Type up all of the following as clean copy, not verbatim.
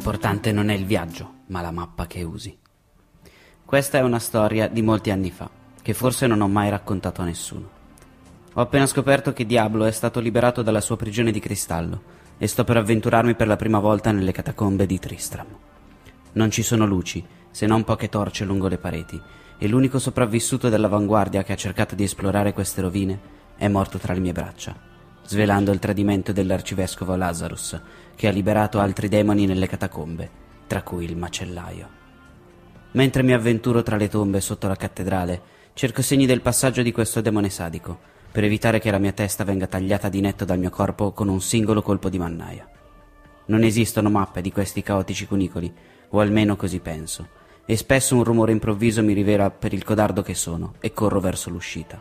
L'importante non è il viaggio, ma la mappa che usi. Questa è una storia di molti anni fa, che forse non ho mai raccontato a nessuno. Ho appena scoperto che Diablo è stato liberato dalla sua prigione di cristallo e sto per avventurarmi per la prima volta nelle catacombe di Tristram. Non ci sono luci, se non poche torce lungo le pareti, e l'unico sopravvissuto dell'avanguardia che ha cercato di esplorare queste rovine è morto tra le mie braccia, svelando il tradimento dell'arcivescovo Lazarus, che ha liberato altri demoni nelle catacombe, tra cui il macellaio. Mentre mi avventuro tra le tombe sotto la cattedrale, cerco segni del passaggio di questo demone sadico, per evitare che la mia testa venga tagliata di netto dal mio corpo con un singolo colpo di mannaia. Non esistono mappe di questi caotici cunicoli, o almeno così penso, e spesso un rumore improvviso mi rivela per il codardo che sono e corro verso l'uscita.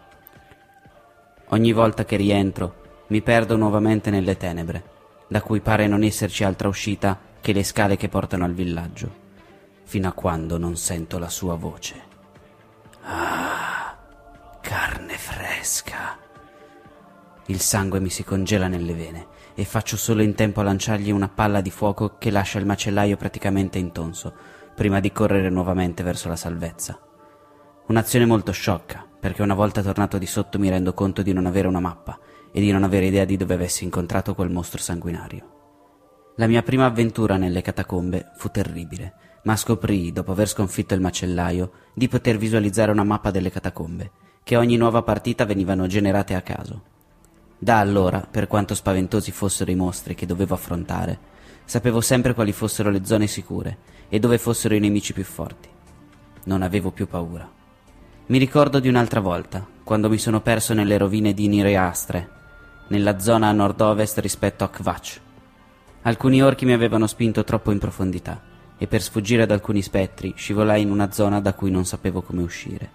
Ogni volta che rientro, mi perdo nuovamente nelle tenebre, da cui pare non esserci altra uscita che le scale che portano al villaggio, fino a quando non sento la sua voce. Ah, carne fresca! Il sangue mi si congela nelle vene e faccio solo in tempo a lanciargli una palla di fuoco che lascia il macellaio praticamente intonso, prima di correre nuovamente verso la salvezza. Un'azione molto sciocca, perché una volta tornato di sotto mi rendo conto di non avere una mappa e di non avere idea di dove avessi incontrato quel mostro sanguinario. La mia prima avventura nelle catacombe fu terribile, ma scoprii, dopo aver sconfitto il macellaio, di poter visualizzare una mappa delle catacombe, che ogni nuova partita venivano generate a caso. Da allora, per quanto spaventosi fossero i mostri che dovevo affrontare, sapevo sempre quali fossero le zone sicure e dove fossero i nemici più forti. Non avevo più paura. Mi ricordo di un'altra volta, quando mi sono perso nelle rovine di Nireastre, nella zona a nord-ovest rispetto a Kvatch. Alcuni orchi mi avevano spinto troppo in profondità e per sfuggire ad alcuni spettri scivolai in una zona da cui non sapevo come uscire.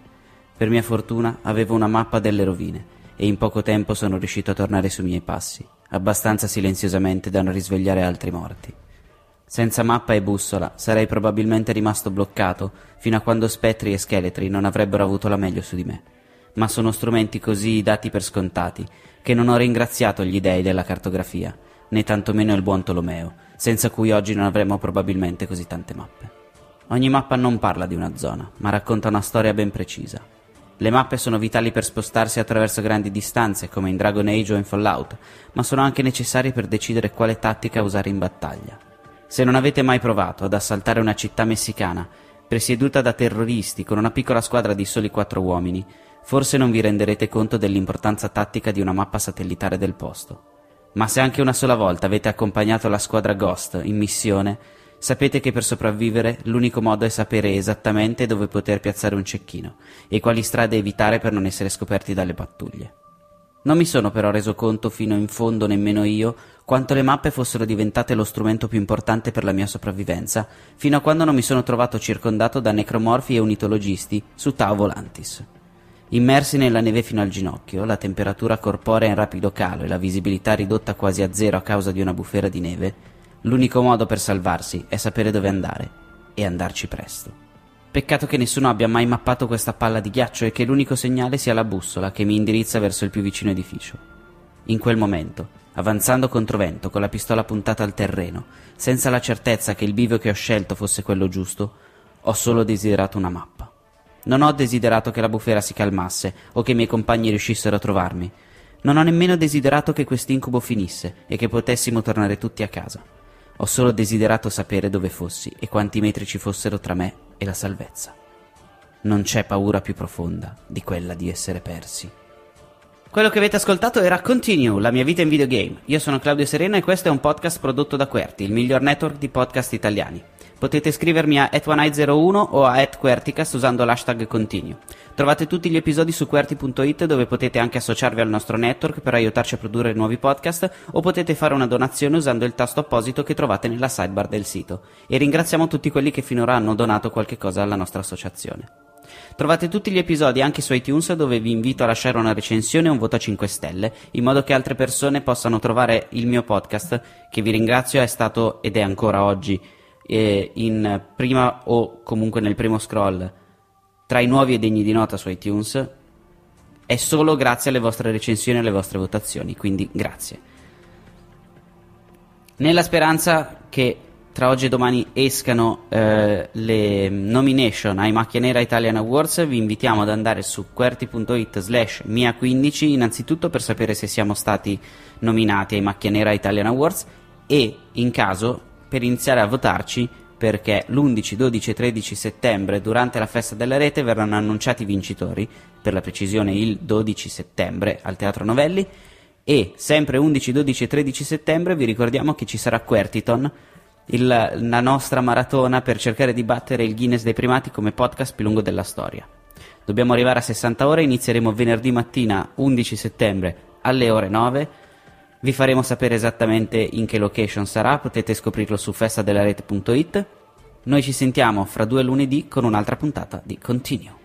Per mia fortuna avevo una mappa delle rovine e in poco tempo sono riuscito a tornare sui miei passi, abbastanza silenziosamente da non risvegliare altri morti. Senza mappa e bussola sarei probabilmente rimasto bloccato fino a quando spettri e scheletri non avrebbero avuto la meglio su di me, ma sono strumenti così dati per scontati che non ho ringraziato gli dei della cartografia, né tantomeno il buon Tolomeo, senza cui oggi non avremmo probabilmente così tante mappe. Ogni mappa non parla di una zona, ma racconta una storia ben precisa. Le mappe sono vitali per spostarsi attraverso grandi distanze, come in Dragon Age o in Fallout, ma sono anche necessarie per decidere quale tattica usare in battaglia. Se non avete mai provato ad assaltare una città messicana, presieduta da terroristi con una piccola squadra di soli 4 uomini, forse non vi renderete conto dell'importanza tattica di una mappa satellitare del posto. Ma se anche una sola volta avete accompagnato la squadra Ghost in missione, sapete che per sopravvivere l'unico modo è sapere esattamente dove poter piazzare un cecchino e quali strade evitare per non essere scoperti dalle pattuglie. Non mi sono però reso conto fino in fondo nemmeno io quanto le mappe fossero diventate lo strumento più importante per la mia sopravvivenza, fino a quando non mi sono trovato circondato da necromorfi e unitologisti su Tau Volantis. Immersi nella neve fino al ginocchio, la temperatura corporea in rapido calo e la visibilità ridotta quasi a zero a causa di una bufera di neve, l'unico modo per salvarsi è sapere dove andare e andarci presto. Peccato che nessuno abbia mai mappato questa palla di ghiaccio e che l'unico segnale sia la bussola che mi indirizza verso il più vicino edificio. In quel momento, avanzando controvento con la pistola puntata al terreno, senza la certezza che il bivio che ho scelto fosse quello giusto, ho solo desiderato una mappa. Non ho desiderato che la bufera si calmasse o che i miei compagni riuscissero a trovarmi. Non ho nemmeno desiderato che quest'incubo finisse e che potessimo tornare tutti a casa. Ho solo desiderato sapere dove fossi e quanti metri ci fossero tra me e la salvezza. Non c'è paura più profonda di quella di essere persi. Quello che avete ascoltato era Continue, la mia vita in videogame. Io sono Claudio Serena e questo è un podcast prodotto da Querti, il miglior network di podcast italiani. Potete scrivermi a @oneye01 o a @querticast usando l'hashtag Continue. Trovate tutti gli episodi su QWERTY.it, dove potete anche associarvi al nostro network per aiutarci a produrre nuovi podcast, o potete fare una donazione usando il tasto apposito che trovate nella sidebar del sito. E ringraziamo tutti quelli che finora hanno donato qualche cosa alla nostra associazione. Trovate tutti gli episodi anche su iTunes, dove vi invito a lasciare una recensione e un voto a 5 stelle, in modo che altre persone possano trovare il mio podcast, che vi ringrazio è stato ed è ancora oggi in prima o comunque nel primo scroll tra i nuovi e degni di nota su iTunes, è solo grazie alle vostre recensioni e alle vostre votazioni, quindi grazie. Nella speranza che tra oggi e domani escano le nomination ai Macchia Nera Italian Awards. Vi invitiamo ad andare su QWERTY.it/Mia15 innanzitutto per sapere se siamo stati nominati ai Macchia Nera Italian Awards e, in caso, per iniziare a votarci, perché l'11, 12 e 13 settembre durante la Festa della Rete verranno annunciati i vincitori, per la precisione il 12 settembre al Teatro Novelli, e sempre 11, 12 e 13 settembre vi ricordiamo che ci sarà Quertiton, la nostra maratona per cercare di battere il Guinness dei primati come podcast più lungo della storia. Dobbiamo arrivare a 60 ore, inizieremo venerdì mattina 11 settembre alle ore 9. Vi faremo sapere esattamente in che location sarà, potete scoprirlo su festadelarete.it. Noi ci sentiamo fra 2 lunedì con un'altra puntata di Continue.